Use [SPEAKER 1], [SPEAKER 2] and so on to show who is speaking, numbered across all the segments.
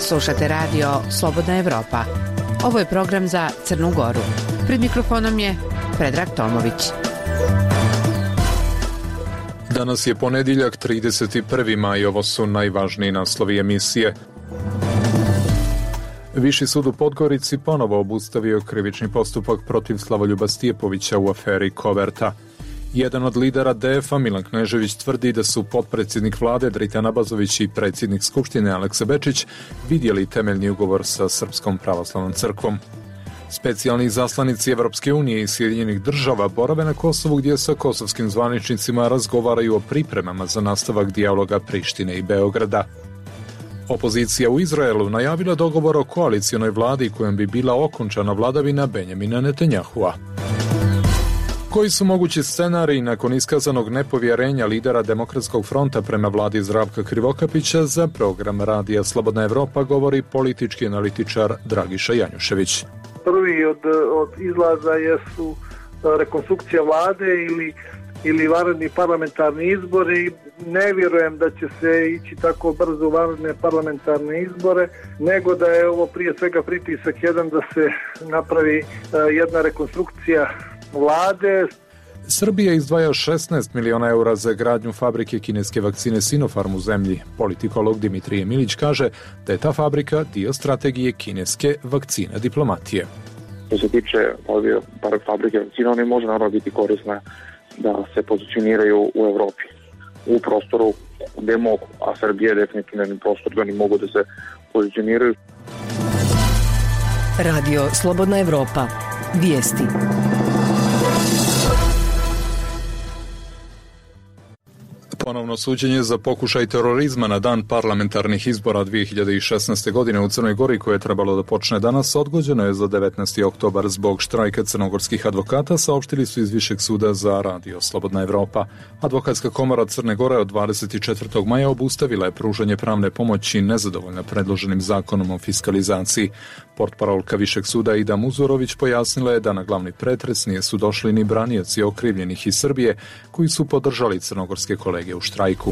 [SPEAKER 1] Slušate radio Slobodna Evropa. Ovo je program za Crnu Goru. Pred mikrofonom je Predrag Tomović.
[SPEAKER 2] Danas je ponedjeljak, 31. maj, ovo su najvažniji naslovi emisije. Viši sud u Podgorici ponovo obustavio krivični postupak protiv Slavoljuba Stijepovića u aferi Koverta. Jedan od lidera DF-a, Milan Knežević, tvrdi da su potpredsjednik vlade Dritan Abazović i predsjednik Skupštine Aleksa Bečić vidjeli temeljni ugovor sa Srpskom pravoslavnom crkvom. Specijalni izaslanici Evropske unije i Sjedinjenih država borave na Kosovu, gdje sa kosovskim zvaničnicima razgovaraju o pripremama za nastavak dijaloga Prištine i Beograda. Opozicija u Izraelu najavila dogovor o koalicionoj vladi kojom bi bila okončana vladavina Benjamina Netanjahua. Koji su mogući scenariji nakon iskazanog nepovjerenja lidera Demokratskog fronta prema vladi Zdravka Krivokapića, za program radija Slobodna Evropa govori politički analitičar Dragiša Janjušević.
[SPEAKER 3] Prvi od izlaza jesu rekonstrukcija vlade ili vanredni parlamentarni izbori. Ne vjerujem da će se ići tako brzo u vanredne parlamentarne izbore, nego da je ovo prije svega pritisak jedan da se napravi jedna rekonstrukcija vlade.
[SPEAKER 2] Srbija izdvaja 16 miliona eura za gradnju fabrike kineske vakcine Sinopharm u zemlji. Politikolog Dimitrije Milić kaže da je ta fabrika dio strategije kineske vakcine diplomatije.
[SPEAKER 4] Što se tiče ove fabrike vakcina, one može naravno biti korisne da se pozicioniraju u Evropi, u prostoru gdje mogu, a Srbija je definitivno jedan prostor gdje oni mogu da se pozicioniraju.
[SPEAKER 5] Radio Slobodna Evropa. Vijesti.
[SPEAKER 2] Ponovno suđenje za pokušaj terorizma na dan parlamentarnih izbora 2016. godine u Crnoj Gori, koje je trebalo da počne danas, odgođeno je za 19. oktobar zbog štrajka crnogorskih advokata, saopštili su iz Višeg suda za radio Slobodna Evropa. Advokatska komora Crne Gore od 24. maja obustavila je pružanje pravne pomoći nezadovoljna predloženim zakonom o fiskalizaciji. Portparolka Višeg suda Ida Muzurović pojasnila je da na glavni pretres nisu došli ni branioci okrivljenih iz Srbije, koji su podržali crnogorske kolege u štrajku.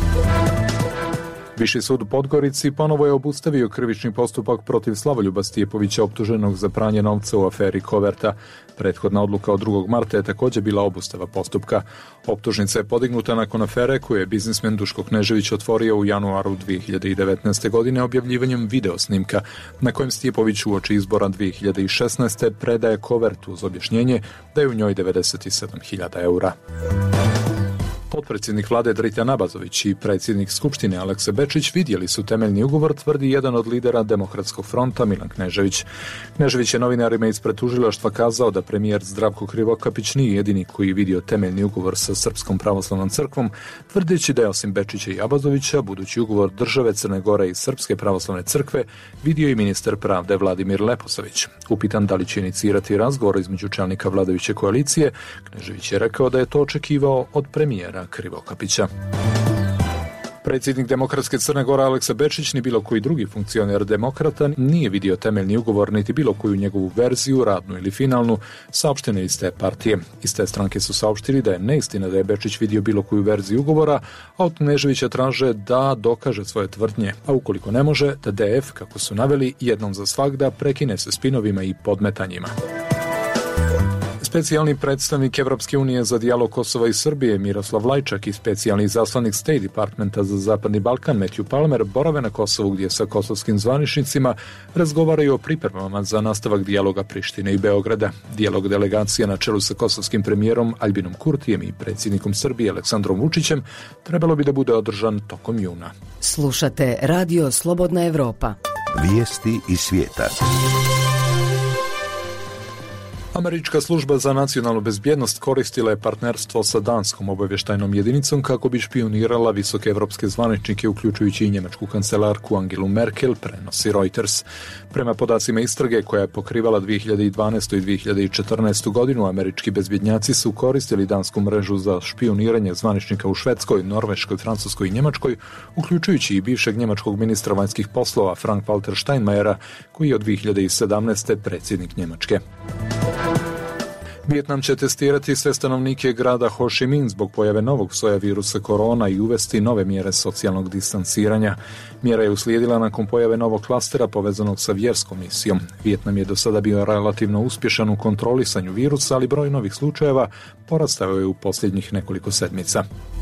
[SPEAKER 2] Viši sud u Podgorici ponovo je obustavio krivični postupak protiv Slavoljuba Stijepovića, optuženog za pranje novca u aferi Koverta. Prethodna odluka od 2. marta je također bila obustava postupka. Optužnica je podignuta nakon afere koju je biznismen Duško Knežević otvorio u januaru 2019. godine objavljivanjem videosnimka na kojem Stijepović uoči izbora 2016. predaje kovertu uz objašnjenje da je u njoj 97.000 eura. Potpredsjednik vlade Dritan Abazović i predsjednik Skupštine Aleksa Bečić vidjeli su temeljni ugovor, tvrdi jedan od lidera Demokratskog fronta Milan Knežević. Knežević je novinarima ispred tužilaštva kazao da premijer Zdravko Krivokapić nije jedini koji vidio temeljni ugovor sa Srpskom pravoslavnom crkvom, tvrdeći da je osim Bečića i Abazovića budući ugovor države Crne Gore i Srpske pravoslavne crkve vidio i ministar pravde Vladimir Leposavić. Upitan da li će inicirati razgovor između čelnika vladajuće koalicije, Knežević je rekao da je to očekivao od premijera Krivokapića. Predsjednik Demokratske Crne Gore Aleksa Bečić ni bilo koji drugi funkcioner demokrata nije vidio temeljni ugovor niti bilo koju njegovu verziju, radnu ili finalnu, saopštene iz te partije. Iz te stranke su saopštili da je neistina da je Bečić vidio bilo koju verziju ugovora, a od Kneževića traže da dokaže svoje tvrdnje, a ukoliko ne može, da DF, kako su naveli, jednom za svagda prekine se spinovima i podmetanjima. Specijalni predstavnik Evropske unije za dijalog Kosova i Srbije Miroslav Lajčak i specijalni izaslanik State Departmenta za Zapadni Balkan Matthew Palmer borave na Kosovu, gdje sa kosovskim zvaničnicima razgovaraju o pripremama za nastavak dijaloga Prištine i Beograda. Dijalog delegacija na čelu sa kosovskim premijerom Albinom Kurtijem i predsjednikom Srbije Aleksandrom Vučićem trebalo bi da bude održan tokom juna.
[SPEAKER 5] Slušate Radio Slobodna Evropa.
[SPEAKER 6] Vijesti iz svijeta.
[SPEAKER 2] Američka služba za nacionalnu bezbjednost koristila je partnerstvo sa danskom obavještajnom jedinicom kako bi špionirala visoke evropske zvaničnike, uključujući i njemačku kancelarku Angelu Merkel, prenosi Reuters. Prema podacima istrage koja je pokrivala 2012. i 2014. godinu, američki bezbjednjaci su koristili dansku mrežu za špioniranje zvaničnika u Švedskoj, Norveškoj, Francuskoj i Njemačkoj, uključujući i bivšeg njemačkog ministra vanjskih poslova Frank-Walter Steinmeiera, koji je od 2017. predsjednik Njemačke. Vijetnam će testirati sve stanovnike grada Ho Chi Minh zbog pojave novog soja virusa korona i uvesti nove mjere socijalnog distanciranja. Mjera je uslijedila nakon pojave novog klastera povezanog sa vjerskom misijom. Vijetnam je do sada bio relativno uspješan u kontrolisanju virusa, ali broj novih slučajeva porastao je u posljednjih nekoliko sedmica.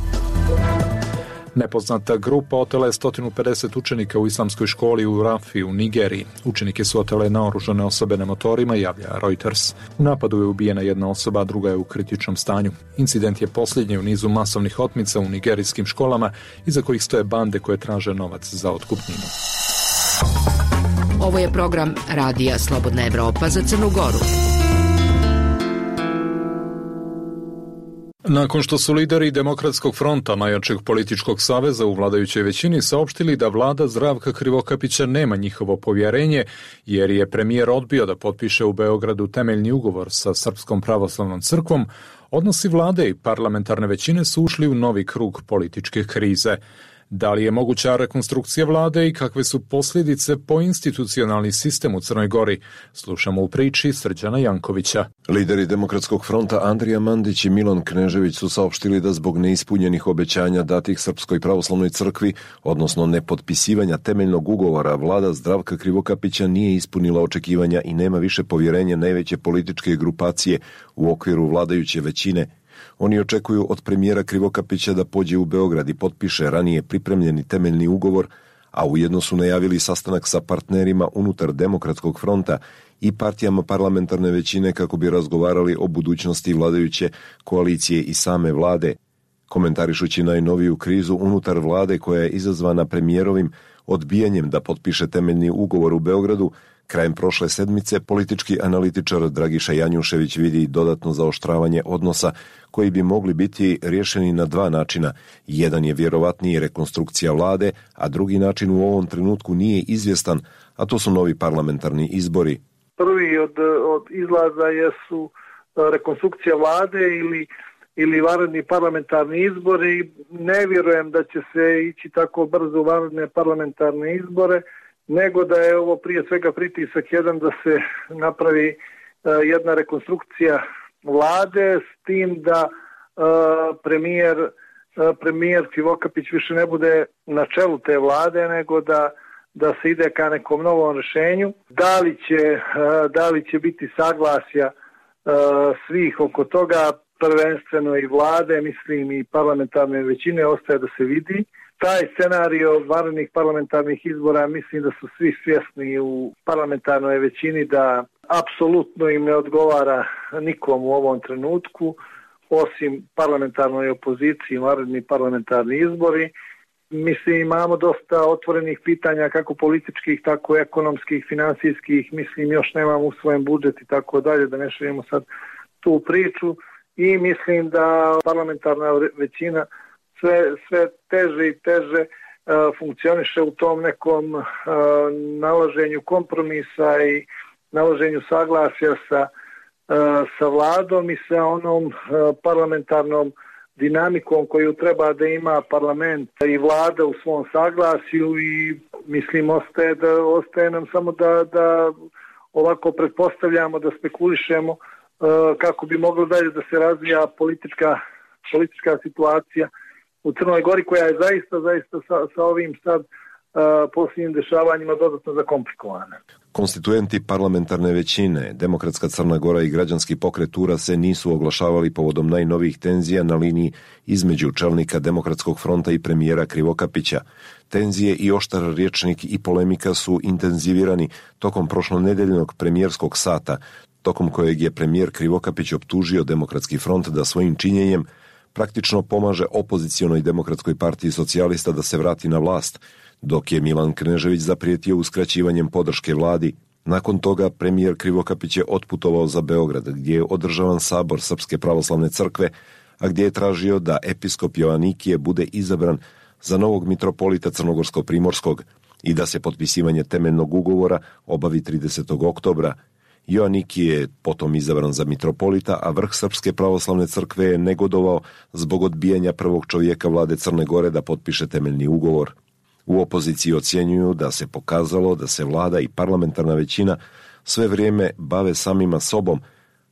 [SPEAKER 2] Nepoznata grupa otela je 150 učenika u islamskoj školi u Rafi u Nigeriji. Učenike su otele naoružane osobe na motorima, javlja Reuters. U napadu je ubijena jedna osoba, a druga je u kritičnom stanju. Incident je posljednji u nizu masovnih otmica u nigerijskim školama, iza kojih stoje bande koje traže novac za otkupninu.
[SPEAKER 5] Ovo je program Radija Slobodna Evropa za Crnu Goru.
[SPEAKER 2] Nakon što su lideri Demokratskog fronta, najjačeg političkog saveza u vladajućoj većini, saopštili da vlada Zdravka Krivokapića nema njihovo povjerenje, jer je premijer odbio da potpiše u Beogradu temeljni ugovor sa Srpskom pravoslavnom crkvom, odnosi vlade i parlamentarne većine su ušli u novi krug političke krize. Da li je moguća rekonstrukcija vlade i kakve su posljedice po institucionalni sistem u Crnoj Gori? Slušamo u priči Srđana Jankovića.
[SPEAKER 7] Lideri Demokratskog fronta Andrija Mandić i Milan Knežević su saopštili da zbog neispunjenih obećanja datih Srpskoj pravoslavnoj crkvi, odnosno nepotpisivanja temeljnog ugovora, vlada Zdravka Krivokapića nije ispunila očekivanja i nema više povjerenja najveće političke grupacije u okviru vladajuće većine. Oni očekuju od premijera Krivokapića da pođe u Beograd i potpiše ranije pripremljeni temeljni ugovor, a ujedno su najavili sastanak sa partnerima unutar Demokratskog fronta i partijama parlamentarne većine kako bi razgovarali o budućnosti vladajuće koalicije i same vlade. Komentarišući najnoviju krizu unutar vlade koja je izazvana premijerovim odbijanjem da potpiše temeljni ugovor u Beogradu, krajem prošle sedmice politički analitičar Dragiša Janjušević vidi dodatno zaoštravanje odnosa koji bi mogli biti riješeni na dva načina. Jedan je vjerovatniji rekonstrukcija vlade, a drugi način u ovom trenutku nije izvjestan, a to su novi parlamentarni izbori.
[SPEAKER 3] Prvi od izlaza jesu rekonstrukcija vlade ili vanredni parlamentarni izbori. Ne vjerujem da će se ići tako brzo u vanredne parlamentarne izbore, nego da je ovo prije svega pritisak jedan da se napravi jedna rekonstrukcija vlade s tim da premijer Krivokapić više ne bude na čelu te vlade, nego da se ide ka nekom novom rješenju. Da li će biti saglasja svih oko toga, prvenstveno i vlade, mislim i parlamentarne većine, ostaje da se vidi. Taj scenario vanrednih parlamentarnih izbora, mislim da su svi svjesni u parlamentarnoj većini da apsolutno im ne odgovara nikom u ovom trenutku, osim parlamentarnoj opoziciji, vanredni parlamentarni izbori. Mislim, imamo dosta otvorenih pitanja, kako političkih, tako ekonomskih, financijskih, mislim, još nemamo usvojen budžet i tako dalje, da ne širimo sad tu priču. I mislim da parlamentarna većina sve teže i teže funkcioniše u tom nekom nalaženju kompromisa i nalaženju saglasja sa vladom i sa onom parlamentarnom dinamikom koju treba da ima parlament i vlada u svom saglasju i mislim ostaje nam samo da ovako pretpostavljamo, da spekulišemo kako bi moglo dalje da se razvija politička situacija u Crnoj Gori, koja je zaista sa ovim sad posljednjim dešavanjima dodatno zakomplikovana.
[SPEAKER 7] Konstituenti parlamentarne većine, Demokratska Crna Gora i Građanski pokret URA se nisu oglašavali povodom najnovijih tenzija na liniji između čelnika Demokratskog fronta i premijera Krivokapića. Tenzije i oštar rječnik i polemika su intenzivirani tokom prošlonedeljnog premijerskog sata, tokom kojeg je premijer Krivokapić optužio Demokratski front da svojim činjenjem praktično pomaže opozicionoj Demokratskoj partiji socijalista da se vrati na vlast, dok je Milan Knežević zaprijetio uskraćivanjem podrške vladi. Nakon toga premijer Krivokapić je otputovao za Beograd, gdje je održavan sabor Srpske pravoslavne crkve, a gdje je tražio da episkop Joanikije bude izabran za novog mitropolita Crnogorsko-Primorskog i da se potpisivanje temeljnog ugovora obavi 30. oktobra. Joanikije je potom izabran za mitropolita, a vrh Srpske pravoslavne crkve je negodovao zbog odbijanja prvog čovjeka vlade Crne Gore da potpiše temeljni ugovor. U opoziciji ocjenjuju da se pokazalo da se vlada i parlamentarna većina sve vrijeme bave samima sobom,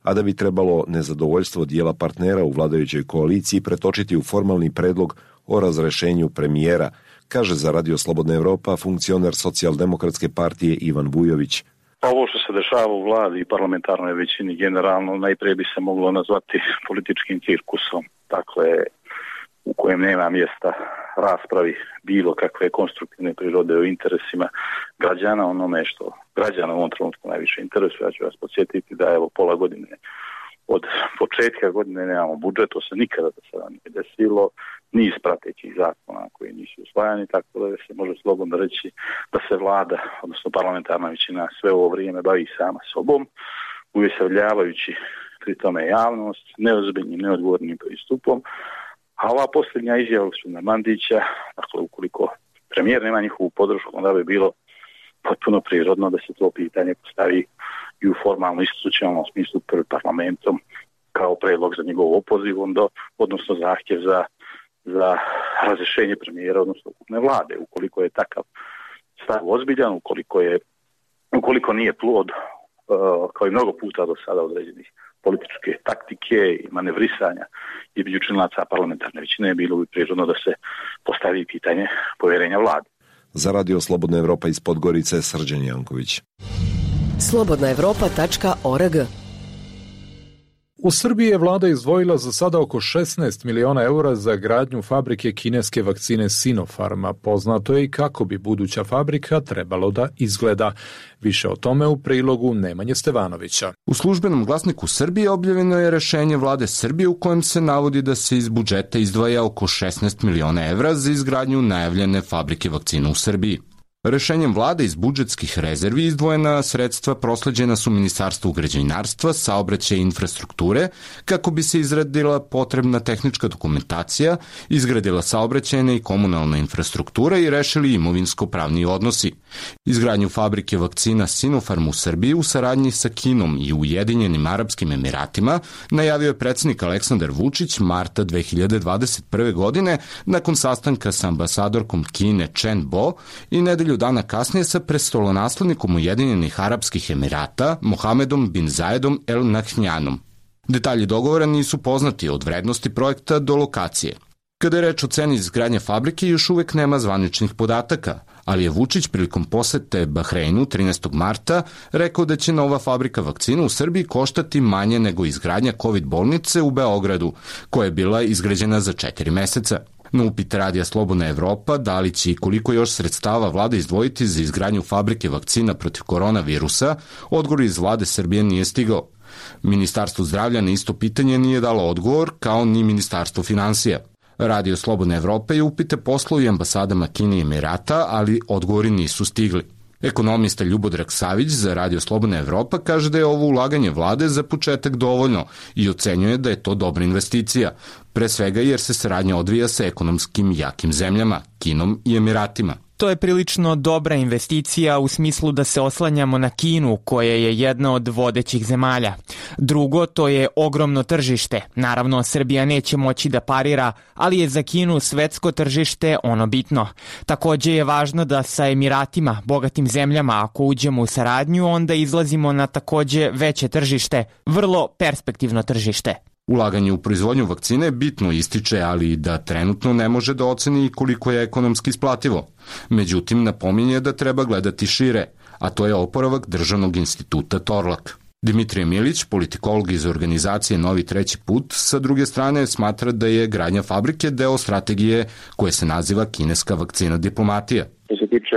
[SPEAKER 7] a da bi trebalo nezadovoljstvo dijela partnera u vladajućoj koaliciji pretočiti u formalni predlog o razrešenju premijera, kaže za Radio Slobodna Evropa funkcioner Socijaldemokratske partije Ivan Vujović.
[SPEAKER 8] Ovo što se dešava u vladi i parlamentarnoj većini generalno najprije bi se moglo nazvati političkim cirkusom, dakle u kojem nema mjesta raspravi bilo kakve konstruktivne prirode o interesima građana, onome što građana u ovom trenutku najviše interesuje. Ja ću vas podsjetiti da evo pola godine od početka godine nemamo budžet, to se nikada do sada nije desilo, niz pratećih zakona koji nisu usvajani, tako da se može slobodno reći da se vlada, odnosno parlamentarna većina sve ovo vrijeme bavi sama sobom, uvjeseljavajući pri tome javnost, neozbiljnim, neodgovornim pristupom. A ova posljednja izjava gospodina Mandića, dakle ukoliko premijer nema njihovu podršku, onda bi bilo potpuno prirodno da se to pitanje postavi i u formalno institucionalnom smislu pred parlamentom kao predlog za njegov opoziv, odnosno zahtjev za razrješenje premijera, odnosno ukupne vlade. Ukoliko je takav stav ozbiljan, ukoliko nije plod kao i mnogo puta do sada određenih političke taktike i manevrisanja između članaca parlamentarne većine, bilo bi prirodno da se postavi pitanje povjerenja vlade.
[SPEAKER 7] Za Radio Slobodna Evropa iz Podgorice, Srđan Janković.
[SPEAKER 5] slobodnaevropa.org.
[SPEAKER 2] U Srbiji je vlada izdvojila za sada oko 16 miliona eura za gradnju fabrike kineske vakcine Sinopharma. Poznato je i kako bi buduća fabrika trebalo da izgleda. Više o tome u prilogu Nemanje Stevanovića.
[SPEAKER 9] U službenom glasniku Srbije objavljeno je rešenje vlade Srbije u kojem se navodi da se iz budžeta izdvaja oko 16 miliona evra za izgradnju najavljene fabrike vakcina u Srbiji. Rešenjem vlade iz budžetskih rezervi izdvojena sredstva prosleđena su Ministarstvu građevinarstva, saobraćaja i infrastrukture kako bi se izradila potrebna tehnička dokumentacija, izgradila saobraćajna i komunalna infrastruktura i rešili imovinsko-pravni odnosi. Izgradnju fabrike vakcina Sinopharm u Srbiji u saradnji sa Kinom i Ujedinjenim Arapskim Emiratima najavio je predsjednik Aleksandar Vučić marta 2021. godine nakon sastanka sa ambasadorkom Kine Chen Bo i nedelju dana kasnije sa prestolonaslednikom Ujedinjenih Arapskih Emirata Mohamedom bin Zayedom El Nahjanom. Detalji dogovora nisu poznati od vrednosti projekta do lokacije. Kada je reč o ceni izgradnje fabrike, još uvek nema zvaničnih podataka, ali je Vučić prilikom posete Bahreinu 13. marta rekao da će nova fabrika vakcina u Srbiji koštati manje nego izgradnja COVID bolnice u Beogradu, koja je bila izgrađena za 4 meseca. Na upit Radija Slobodna Evropa da li će i koliko još sredstava vlada izdvojiti za izgradnju fabrike vakcina protiv koronavirusa, odgovor iz vlade Srbije nije stigao. Ministarstvo zdravlja na isto pitanje nije dalo odgovor, kao ni Ministarstvo finansija. Radio Slobodna Evropa je upite poslao i ambasadama Kine i Emirata, ali odgovori nisu stigli. Ekonomista Ljubodrag Savić za Radio Slobodna Evropa kaže da je ovo ulaganje vlade za početak dovoljno i ocenjuje da je to dobra investicija, pre svega jer se saradnja odvija sa ekonomskim jakim zemljama, Kinom i Emiratima.
[SPEAKER 10] To je prilično dobra investicija u smislu da se oslanjamo na Kinu, koja je jedna od vodećih zemalja. Drugo, to je ogromno tržište. Naravno, Srbija neće moći da parira, ali je za Kinu svetsko tržište ono bitno. Takođe je važno da sa Emiratima, bogatim zemljama, ako uđemo u saradnju, onda izlazimo na takođe veće tržište, vrlo perspektivno tržište.
[SPEAKER 9] Ulaganje u proizvodnju vakcine bitno ističe, ali da trenutno ne može da oceni koliko je ekonomski isplativo. Međutim, napominje da treba gledati šire, a to je oporavak Državnog instituta Torlak. Dimitrije Milić, politikolog iz organizacije Novi treći put, sa druge strane smatra da je gradnja fabrike deo strategije koje se naziva kineska vakcina diplomatija.
[SPEAKER 4] Što se tiče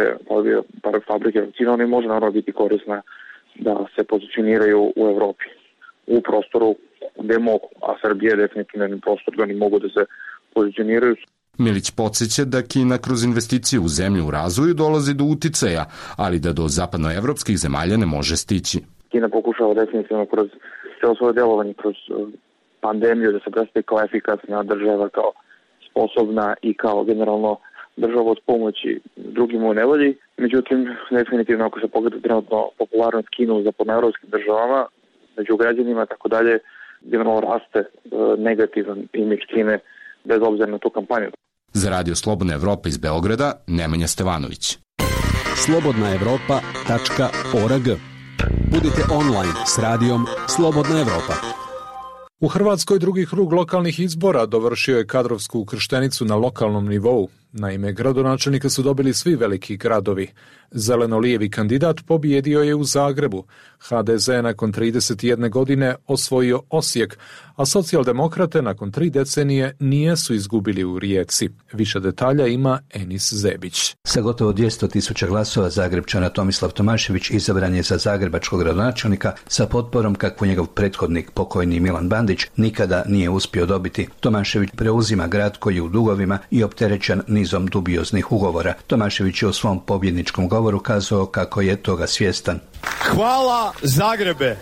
[SPEAKER 4] fabrike vakcina, oni može naravno biti korisna da se pozicioniraju u Evropi, u prostoru gde mogu, a Srbija je definitivno prostor gde oni mogu da se pozicioniraju.
[SPEAKER 9] Milić podsjeća da Kina kroz investicije u zemlje u razvoju dolazi do uticaja, ali da do zapadnoevropskih zemalja ne može stići.
[SPEAKER 4] Kina pokušava definitivno kroz celo svoje delovanje, kroz pandemiju da se predstavi kao efikasna država, kao sposobna i kao generalno država od pomoći drugim u nevolji. Međutim, definitivno ako se pogleda trenutno popularnost Kine u zapadnoevropskim državama, među građanima, tako dalje, generalno raste negativan imidž Kine bez obzira na tu kampanju.
[SPEAKER 9] Za Radio Slobodna Evropa iz Beograda, Nemanja Stevanović.
[SPEAKER 11] slobodnaevropa.org. Budite online s radijom Slobodna Evropa.
[SPEAKER 2] U Hrvatskoj drugi krug lokalnih izbora dovršio je kadrovsku ukrštenicu na lokalnom nivou. Naime, gradonačelnika su dobili svi veliki gradovi. Zeleno-lijevi kandidat pobijedio je u Zagrebu. HDZ nakon 31 godine osvojio Osijek, a socijaldemokrate nakon 3 decenije nijesu izgubili u Rijeci. Više detalja ima Enis Zebić.
[SPEAKER 12] Sa gotovo 200.000 glasova Zagrepčana Tomislav Tomašević izabran je za zagrebačkog gradonačelnika sa potporom kakvu njegov prethodnik pokojni Milan Bandić nikada nije uspio dobiti. Tomašević preuzima grad koji je u dugovima i opterećen nizom dubioznih ugovora. Tomašević je u svom pobjedničkom govoru kazao kako je toga svjestan.
[SPEAKER 13] Hvala Zagrebe!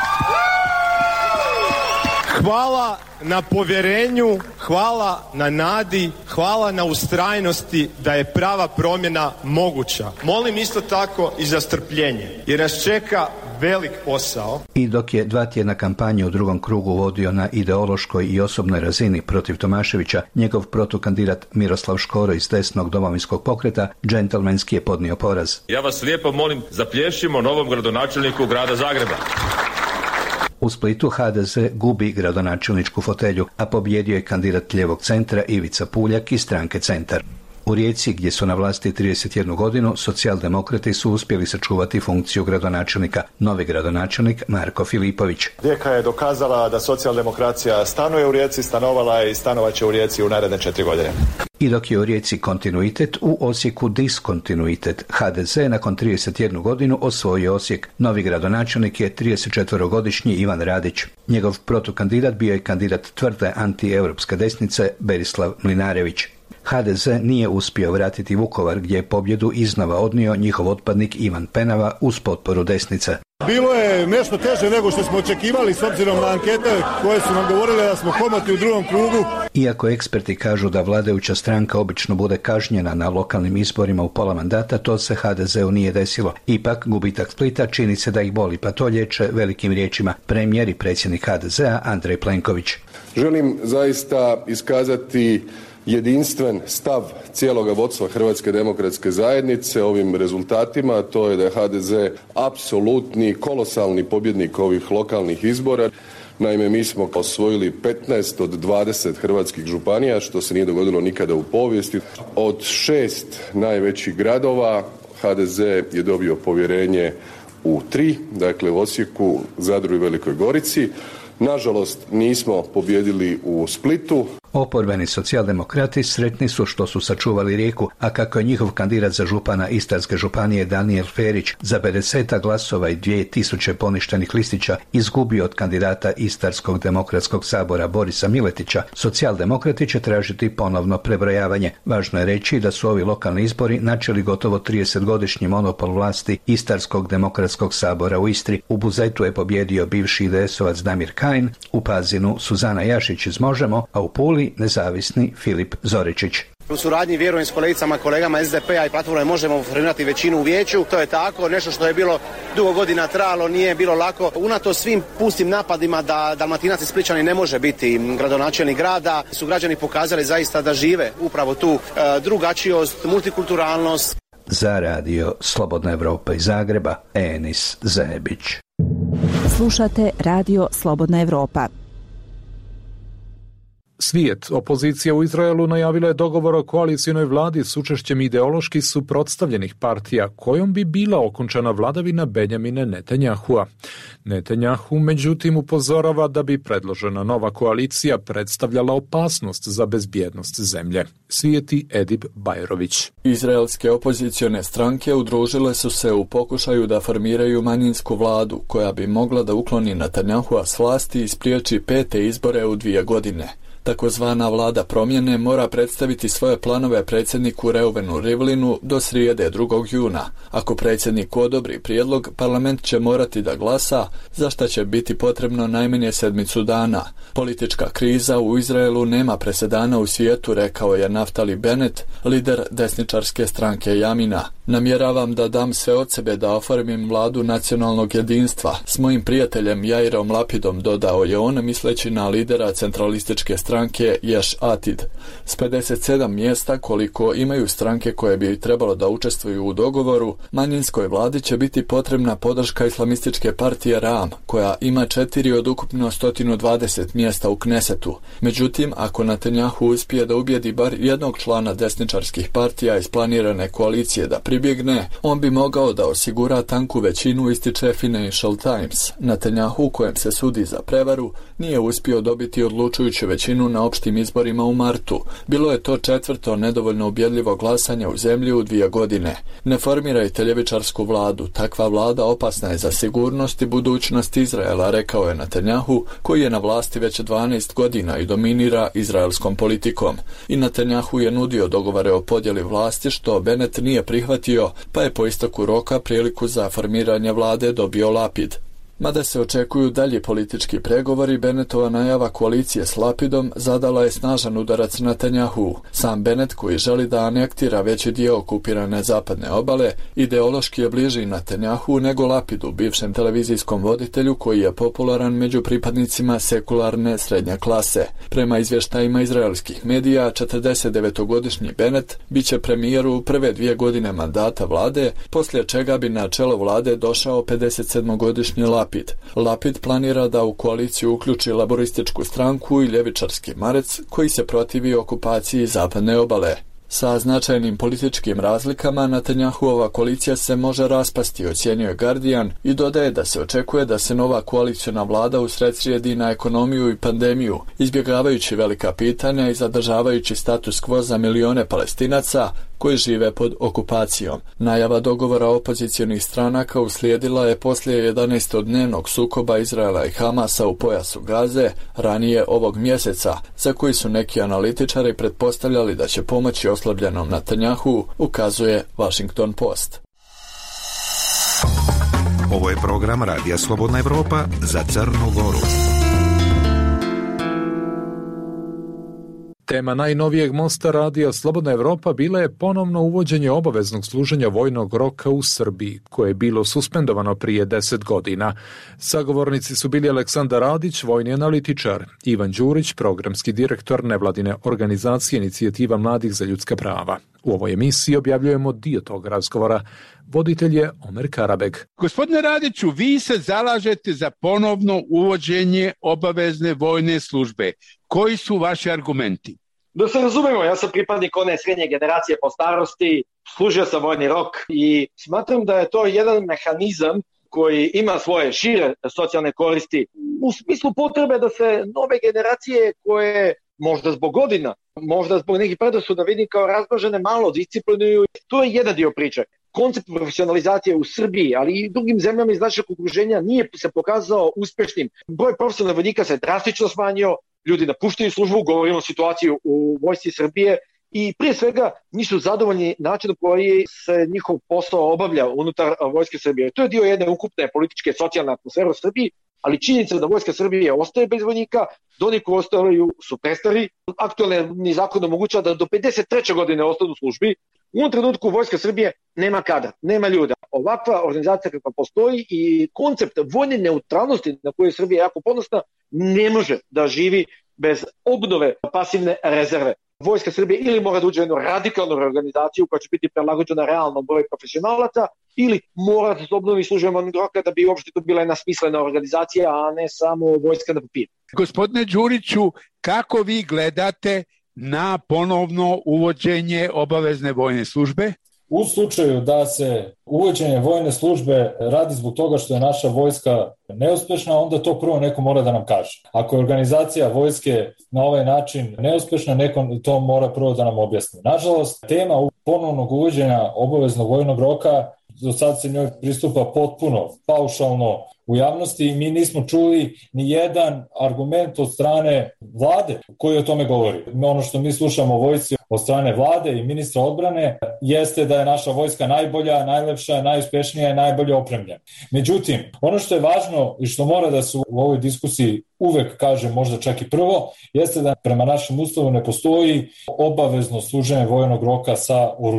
[SPEAKER 13] Hvala na povjerenju, hvala na nadi, hvala na ustrajnosti da je prava promjena moguća. Molim isto tako i za strpljenje, jer nas čeka velik posao.
[SPEAKER 12] I dok je 2 tjedna kampanje u drugom krugu vodio na ideološkoj i osobnoj razini protiv Tomaševića, njegov protukandidat Miroslav Škoro iz desnog Domovinskog pokreta džentlmenski je podnio poraz.
[SPEAKER 14] Ja vas lijepo molim, zaplješćimo novom gradonačelniku grada Zagreba.
[SPEAKER 12] U Splitu HDZ gubi gradonačelničku fotelju, a pobjedio je kandidat lijevog centra Ivica Puljak iz stranke Centar. U Rijeci, gdje su na vlasti 31 godinu, socijaldemokrati su uspjeli sačuvati funkciju gradonačelnika. Novi gradonačelnik Marko Filipović.
[SPEAKER 15] Rijeka je dokazala da socijaldemokracija stanuje u Rijeci, stanovala je i stanovat će u Rijeci u naredne 4 godine.
[SPEAKER 12] I dok je u Rijeci kontinuitet, u Osijeku diskontinuitet. HDZ nakon 31 godinu osvojio Osijek. Novi gradonačelnik je 34-godišnji Ivan Radić. Njegov protukandidat bio je kandidat tvrde antieuropske desnice Berislav Mlinarević. HDZ nije uspio vratiti Vukovar, gdje je pobjedu iznova odnio njihov otpadnik Ivan Penava uz potporu desnice.
[SPEAKER 16] Bilo je nešto teže nego što smo očekivali s obzirom na ankete koje su nam govorile da smo komotni u drugom krugu.
[SPEAKER 12] Iako eksperti kažu da vladajuća stranka obično bude kažnjena na lokalnim izborima u pola mandata, to se HDZ-u nije desilo. Ipak, gubitak Splita čini se da ih boli, pa to liječe velikim riječima premijer i predsjednik HDZ-a Andrej Plenković.
[SPEAKER 17] Želim zaista iskazati jedinstven stav cijeloga vodstva Hrvatske demokratske zajednice ovim rezultatima, to je da je HDZ apsolutni kolosalni pobjednik ovih lokalnih izbora. Naime, mi smo osvojili 15 od 20 hrvatskih županija, što se nije dogodilo nikada u povijesti. Od 6 najvećih gradova HDZ je dobio povjerenje u 3, dakle u Osijeku, Zadru i Velikoj Gorici. Nažalost, nismo pobijedili u Splitu.
[SPEAKER 12] Oporbeni socijaldemokrati sretni su što su sačuvali Rijeku, a kako je njihov kandidat za župana Istarske županije Danijel Ferić za 50 glasova i 2000 poništenih listića izgubio od kandidata Istarskog demokratskog sabora Borisa Miletića, socijaldemokrati će tražiti ponovno prebrojavanje. Važno je reći da su ovi lokalni izbori načeli gotovo 30-godišnji monopol vlasti Istarskog demokratskog sabora u Istri. U Buzetu je pobjedio bivši IDS-ovac Damir Kajin, u Pazinu Suzana Jašić iz Možemo, a u Puli nezavisni Filip Zoričić.
[SPEAKER 18] U suradnji vjerujem s kolegicama, kolegama SDP-a i platforme možemo formirati većinu u vijeću. To je tako, nešto što je bilo dugo godina trajalo, nije bilo lako. Unatoč svim pustim napadima da Dalmatinac i Splićani ne može biti gradonačelnik grada, su građani pokazali zaista da žive upravo tu drugačijost, multikulturalnost.
[SPEAKER 12] Za radio Slobodna Evropa iz Zagreba, Enis Zebić.
[SPEAKER 19] Slušate radio Slobodna Evropa.
[SPEAKER 2] Svijet, opozicija u Izraelu najavila je dogovor o koalicijnoj vladi s učešćem ideološki suprotstavljenih partija, kojom bi bila okončana vladavina Benjamina Netanjahua. Netanjahu, međutim, upozorava da bi predložena nova koalicija predstavljala opasnost za bezbjednost zemlje. Svijeti Edip Bajrović.
[SPEAKER 20] Izraelske opozicione stranke udružile su se u pokušaju da formiraju manjinsku vladu, koja bi mogla da ukloni Netanjahua s vlasti i spriječi 5. izbore u 2 godine. Takozvana vlada promjene mora predstaviti svoje planove predsjedniku Reuvenu Rivlinu do srijede 2. juna. Ako predsjednik odobri prijedlog, parlament će morati da glasa, za šta će biti potrebno najmanje 7 dana. Politička kriza u Izraelu nema presedana u svijetu, rekao je Naftali Bennett, lider desničarske stranke Jamina. Namjeravam da dam sve od sebe da oformim vladu nacionalnog jedinstva. S mojim prijateljem Jairom Lapidom, dodao je on, misleći na lidera centralističke stranke stranke Ješ Atid. S 57 mjesta koliko imaju stranke koje bi trebalo da učestvuju u dogovoru, manjinskoj vladi će biti potrebna podrška islamističke partije Ram, koja ima 4 od ukupno 120 mjesta u Knesetu. Međutim, ako Netanjahu uspije da ubijedi bar jednog člana desničarskih partija iz planirane koalicije da pribjegne, on bi mogao da osigura tanku većinu, ističe Financial Times. Netanjahu, kojem se sudi za prevaru, nije uspio dobiti odlučujuću većinu na opštim izborima u martu. Bilo je to 4. nedovoljno ubjedljivo glasanje u zemlji u 2 godine. Ne formirajte ljevičarsku vladu, takva vlada opasna je za sigurnost i budućnost Izraela, rekao je Netanjahu, koji je na vlasti već 12 godina i dominira izraelskom politikom. I Netanjahu je nudio dogovore o podjeli vlasti, što Bennett nije prihvatio, pa je po isteku roka priliku za formiranje vlade dobio Lapid. Mada se očekuju dalji politički pregovori, Bennettova najava koalicije s Lapidom zadala je snažan udarac Netanjahu. Sam Bennett, koji želi da anektira veći dio okupirane zapadne obale, ideološki je bliži Netanjahu nego Lapidu, bivšem televizijskom voditelju koji je popularan među pripadnicima sekularne srednje klase. Prema izvještajima izraelskih medija, 49-godišnji Bennett biće premijer u prve 2 godine mandata vlade, poslije čega bi na čelo vlade došao 57-godišnji Lapid planira da u koaliciju uključi laborističku stranku i ljevičarski Marec, koji se protivi okupaciji zapadne obale. Sa značajnim političkim razlikama Netanjahuova koalicija se može raspasti, ocjenjuje Guardian, i dodaje da se očekuje da se nova koaliciona vlada usredsrijedi na ekonomiju i pandemiju, izbjegavajući velika pitanja i zadržavajući status quo za milione Palestinaca koji žive pod okupacijom. Najava dogovora opozicionih stranaka uslijedila je poslije 11-dnevnog sukoba Izraela i Hamasa u pojasu Gaze ranije ovog mjeseca, za koji su neki analitičari pretpostavljali da će pomoći oslabljenom Netanjahu, ukazuje Washington Post.
[SPEAKER 6] Ovo je program Radija Slobodna Evropa za Crnu Goru.
[SPEAKER 2] Tema najnovijeg mosta Radija Slobodna Evropa bila je ponovno uvođenje obaveznog služenja vojnog roka u Srbiji, koje je bilo suspendovano prije 10 godina. Sagovornici su bili Aleksandar Radić, vojni analitičar, Ivan Đurić, programski direktor nevladine organizacije Inicijativa mladih za ljudska prava. U ovoj emisiji objavljujemo dio tog razgovora. Voditelj je Omer Karabeg.
[SPEAKER 21] Gospodine Radiću, vi se zalažete za ponovno uvođenje obavezne vojne službe. Koji su vaši argumenti?
[SPEAKER 22] Da se razumemo, ja sam pripadnik one srednje generacije po starosti, služio sam vojni rok i smatram da je to jedan mehanizam koji ima svoje šire socijalne koristi u smislu potrebe da se nove generacije koje možda zbog godina, možda zbog nekih predrasuda vidim kao razmažene malo disciplinuju. To je jedan dio priče. Koncept profesionalizacije u Srbiji, ali i drugim zemljama iz našeg okruženja nije se pokazao uspješnim. Broj profesionalnih vojnika se drastično smanjio, ljudi napuštaju službu, govorimo o situaciji u vojsci Srbije i prije svega nisu zadovoljni načinom koji se njihov posao obavlja unutar vojske Srbije. To je dio jedne ukupne političke socijalne atmosfere u Srbiji, ali činjenica da vojska Srbije ostaje bez vojnika, da oni koji ostaju su prestari. Aktualni zakon omogućava da do 53. godine ostanu u službi. U ovom trenutku vojska Srbije nema kadra, nema ljuda. Ovakva organizacija kakva postoji i koncept vojne neutralnosti na koju je Srbija jako ponosna ne može da živi bez obnove pasivne rezerve. Vojska Srbije ili mora da uđe u jednu radikalnu organizaciju koja će biti prilagođena realnom broju profesionalaca ili mora da se obnovi služenje vojnog roka da bi uopšte to bila jedna smislena organizacija, a ne samo vojska na papiru.
[SPEAKER 21] Gospodine Đuriću, kako vi gledate na ponovno uvođenje obavezne vojne službe?
[SPEAKER 23] U slučaju da se uvođenje vojne službe radi zbog toga što je naša vojska neuspešna, onda to prvo neko mora da nam kaže. Ako je organizacija vojske na ovaj način neuspešna, neko to mora prvo da nam objasni. Nažalost, tema ponovnog uvođenja obaveznog vojnog roka do sad se njoj pristupa potpuno paušalno u javnosti i mi nismo čuli ni jedan argument od strane vlade koji o tome govori. Ono što mi slušamo o vojsci od strane vlade i ministra odbrane jeste da je naša vojska najbolja, najlepša, najuspešnija i najbolje opremljena. Međutim, ono što je važno i što mora da se u ovoj diskusiji uvek kaže, možda čak i prvo, jeste da prema našem ustavu ne postoji obavezno služenje vojnog roka sa oružjem.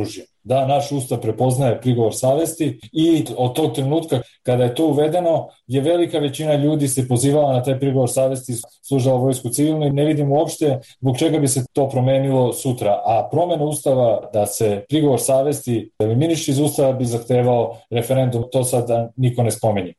[SPEAKER 23] da naš ustav prepoznaje prigovor savesti i od tog trenutka kada je to uvedeno je velika većina ljudi se pozivala na taj prigovor savesti, služila vojsku civilno i ne vidim uopšte zbog čega bi se to promenilo sutra. A promena ustava da se prigovor savesti eliminiše iz ustava bi zahtevao referendum, to sad da niko ne spomenje.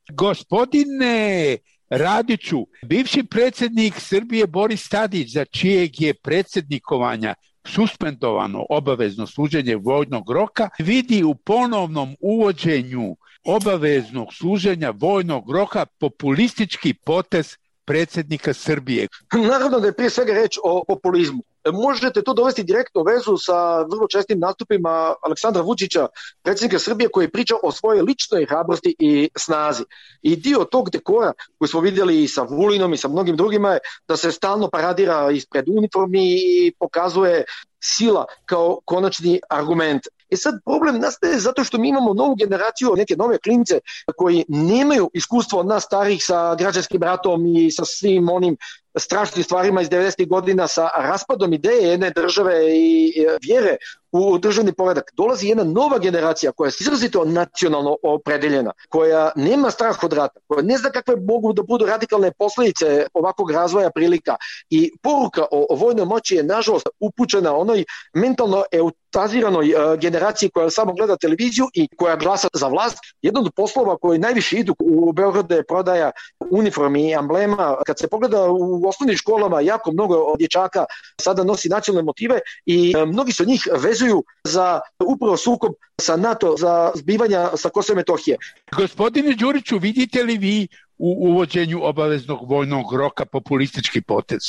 [SPEAKER 21] Gospodine Radiću, bivši predsjednik Srbije Boris Tadić, za čijeg je predsjednikovanja suspendovano obavezno služenje vojnog roka, vidi u ponovnom uvođenju obaveznog služenja vojnog roka populistički potez predsjednika Srbije.
[SPEAKER 22] Naravno da je prije svega reč o populizmu. Možete to dovesti direktno u vezu sa vrlo čestim nastupima Aleksandra Vučića, predsjednika Srbije, koji priča o svojoj ličnoj hrabrosti i snazi. I dio tog dekora koji smo vidjeli i sa Vulinom i sa mnogim drugima je da se stalno paradira ispred uniformi i pokazuje sila kao konačni argument. I sad problem nastaje zato što mi imamo novu generaciju, neke nove klince koji nemaju iskustvo od nas starih sa građanskim ratom i sa svim onim strašnim stvarima iz 90. godina, sa raspadom ideje jedne države i vjere u državni poredak. Dolazi jedna nova generacija koja je izrazito nacionalno opredeljena, koja nema strah od rata, koja ne zna kakve mogu da budu radikalne posljedice ovakvog razvoja prilika. I poruka o vojnoj moći je nažalost upućena onoj mentalno eutaziranoj generaciji koja samo gleda televiziju i koja glasa za vlast. Jedan od poslova koji najviše idu u Beogradu je prodaja uniformi i amblema. Kad se pogleda u osnovnim školama, jako mnogo dječaka sada nosi nacionalne motive i mnogi se od njih vezuju za upravo sukob sa NATO, za zbivanja sa Kosova i Metohije.
[SPEAKER 21] Gospodine Đuriću, vidite li vi u uvođenju obaveznog vojnog roka populistički potez?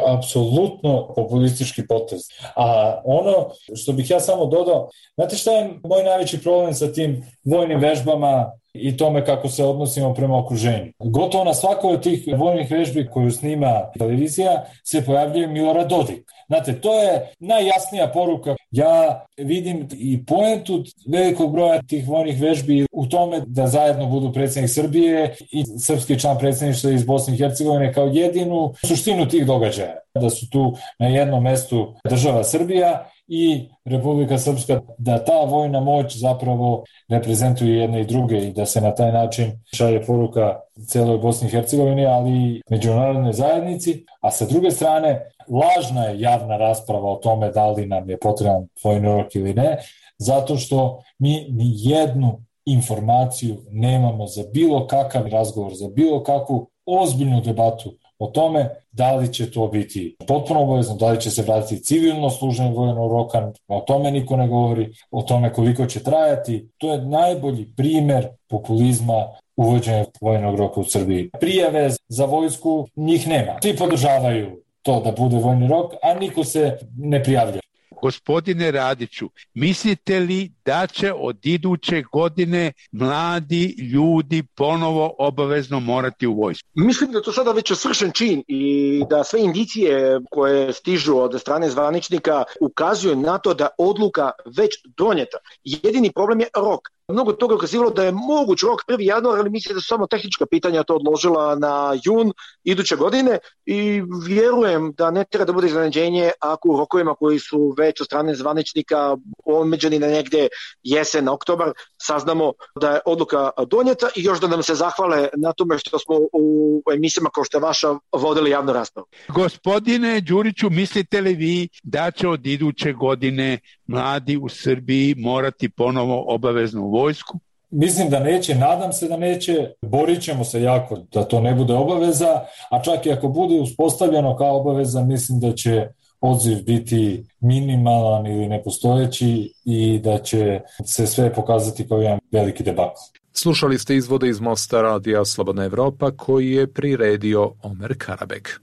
[SPEAKER 23] Apsolutno populistički potez. A ono što bih ja samo dodao, znate šta je moj najveći problem sa tim vojnim vežbama i tome kako se odnosimo prema okruženju? Gotovo na svakoj od tih vojnih vežbi koju snima televizija se pojavljuje Milorad Dodik. Znate, to je najjasnija poruka. Ja vidim i poentu velikog broja tih vojnih vežbi u tome da zajedno budu predsjednik Srbije i srpski član predsjedništva iz Bosne i Hercegovine kao jedinu suštinu tih događaja. Da su tu na jednom mestu država Srbija i Republika Srpska, da ta vojna moć zapravo reprezentuje jedne i druge i da se na taj način šalje poruka celoj Bosni i Hercegovini, ali i međunarodnoj zajednici. A sa druge strane, lažna je javna rasprava o tome da li nam je potreban vojni rok ili ne, zato što mi ni jednu informaciju nemamo za bilo kakav razgovor, za bilo kakvu ozbiljnu debatu o tome da li će to biti potpuno obavezno, da li će se vratiti civilno služenje vojnog roka, o tome niko ne govori, o tome koliko će trajati. To je najbolji primer populizma uvođenja vojnog roka u Srbiji. Prijave za vojsku njih nema. Svi podržavaju to da bude vojni rok, a niko se ne prijavlja.
[SPEAKER 21] Gospodine Radiću, mislite li da će od iduće godine mladi ljudi ponovo obavezno morati u vojsku?
[SPEAKER 22] Mislim da je to sada već svršen čin i da sve indicije koje stižu od strane zvaničnika ukazuju na to da odluka već donijeta. Jedini problem je rok. Mnogo toga ukazivalo da je moguć rok 1. januar, ali mislim da su samo tehnička pitanja to odložila na jun iduće godine i vjerujem da ne treba da bude iznenađenje ako u rokovima koji su već od strane zvaničnika omeđeni na negde jesen, oktobar, saznamo da je odluka donijeta i još da nam se zahvale na tome što smo u emisijama kao što je vaša vodili javnu raspravu.
[SPEAKER 21] Gospodine Đuriću, mislite li vi da će od iduće godine mladi u Srbiji morati ponovo obaveznu vojsku?
[SPEAKER 23] Mislim da neće, nadam se da neće, borit ćemo se jako da to ne bude obaveza, a čak i ako bude uspostavljeno kao obaveza, mislim da će odziv biti minimalan ili nepostojeći i da će se sve pokazati kao jedan veliki debakl.
[SPEAKER 2] Slušali ste izvode iz Mosta radija Slobodna Evropa koji je priredio Omer Karabek.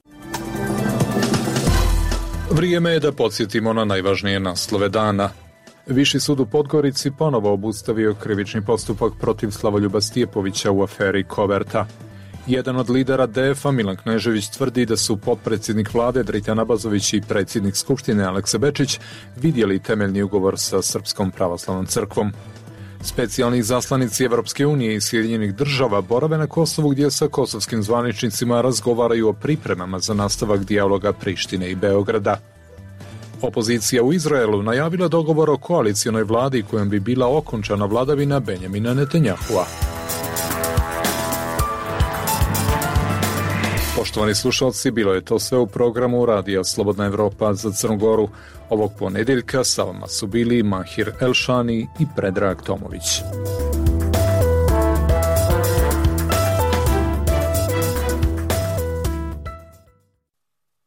[SPEAKER 2] Vrijeme je da podsjetimo na najvažnije naslove dana. Viši sud u Podgorici ponovo obustavio krivični postupak protiv Slavoljuba Stjepovića u aferi Koverta. Jedan od lidera DF-a, Milan Knežević, tvrdi da su potpredsjednik vlade Dritan Abazović i predsjednik Skupštine Aleksa Bečić vidjeli temeljni ugovor sa Srpskom pravoslavnom crkvom. Specijalni izaslanici Evropske unije i Sjedinjenih država borave na Kosovu gdje sa kosovskim zvaničnicima razgovaraju o pripremama za nastavak dijaloga Prištine i Beograda. Opozicija u Izraelu najavila dogovor o koalicionoj vladi kojom bi bila okončana vladavina Benjamina Netanjahua. Poštovani slušalci, bilo je to sve u programu Radija Slobodna Evropa za Crnu Goru. Ovog ponedjeljka sa vama su bili Mahir Elšani i Predrag Tomović.